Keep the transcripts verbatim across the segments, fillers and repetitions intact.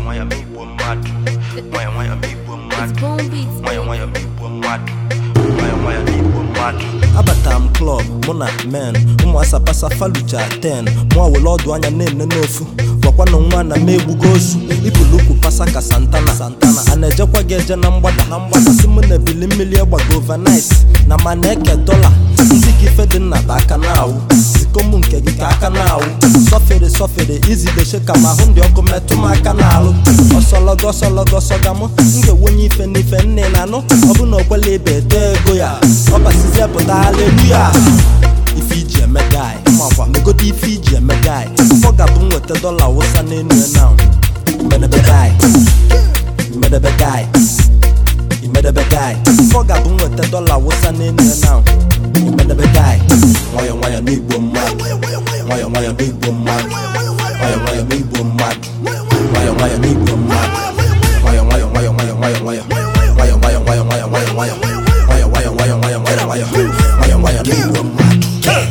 nwayọ migbo mmadụ nwayọ nwayọ migbo mmadụ nwayọ nwayọ migbo mmadụ nwayọ nwayọ migbo mmadụ. Abata m club mụ na men ụmụ asapasa falucha ten mụ awụla ọdụ anya na-ene n'ofu gwakwanụ nwa na m egbugo osu ibulukwu pasa ka Santana Santana a na-ejekwa gị eje na mgbada na mgbada si mụ na ebili mmiri egbago overnight na ma na-eke dọla ndị ka ife dị nna bụ aka na-awụ zikomụ nke gị ka aka na-awụ sọfere sọfere izideshe ka ma ahụ ndị ọkụ metụ m aka na-alụ ọsọlọgọ ọsọlọgọ sọga m m ga-enwenye ife n'ife nne na anụ ọ bụ na okwele ibe ete ego ya ọ basizie pụta haleluya. Ife iji eme guy makwa megodo ife iji eme guy ọ ga-abụ nweta dọla wụsa n'enu ya na imedebe guy imedebe guy imedebe guy ọ ga-abụ nweta dọla wụsa n'enu ya na imedebe guy nwayọ nwayọ n'igbo mmadụ nwayọ nwayọ n'igbo mmadụ nwayọ nwayọ n'igbo mmadụ nwayọ nwayọ n'igbo mmadụ nwayọ nwayọ nwayọ nwayọ nwayọ nwayọ nwayọ nwayọ nwayọ nwayọ nwayọ nwayọ nwayọ nwayọ nwayọ nwayọ nwayọ n'igbo mmadụ.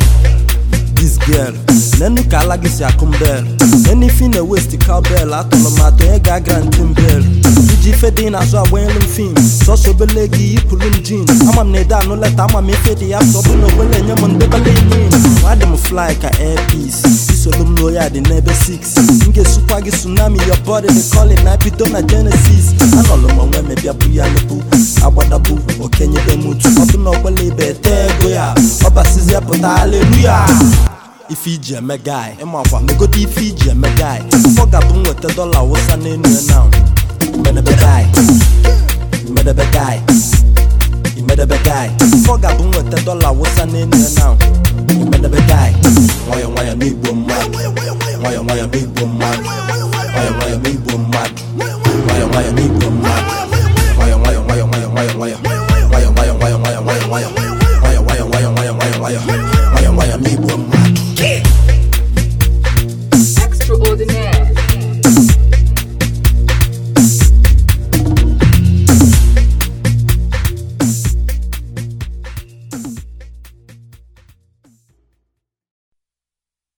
This girl nenu ka ala gị si akụmbel nenifi na west cowbell atụrụ m atụ onye ga-aga ntimbel iji ife dị n'azụ agbanyelu m fim sọsọ obele gị yipụrụ m jin ama m na ede anụ leta ama m ife dị ya sọ bụ na ogbele enye m ndebele inin adị m fly ka airpiece isolu m n'oyi adị n'ebe six m ga-esukwa gị tsunami your body the calling na bido na Genesis anọlụ m onwe mebịa bụ ya lebu agbadabu okenyebe m utu ọ bụ na ogbele ibe ete ego ya ọ basizie pụta haleluya. Ife iji eme guy ịmakwa megodo ife iji eme guy ọ ga-abụ nweta dọla wụsa n'enu ya na imedebe guy imedebe guy imedebe guy ọ ga-abụ nweta dọla wụsa n'enu ya na imedebe guy nwayọ nwayọ n'igbo mmadụ nwayọ nwayọ n'igbo mmadụ nwayọ nwayọ n'igbo mmadụ nwayọ nwayọ n'igbo mmadụ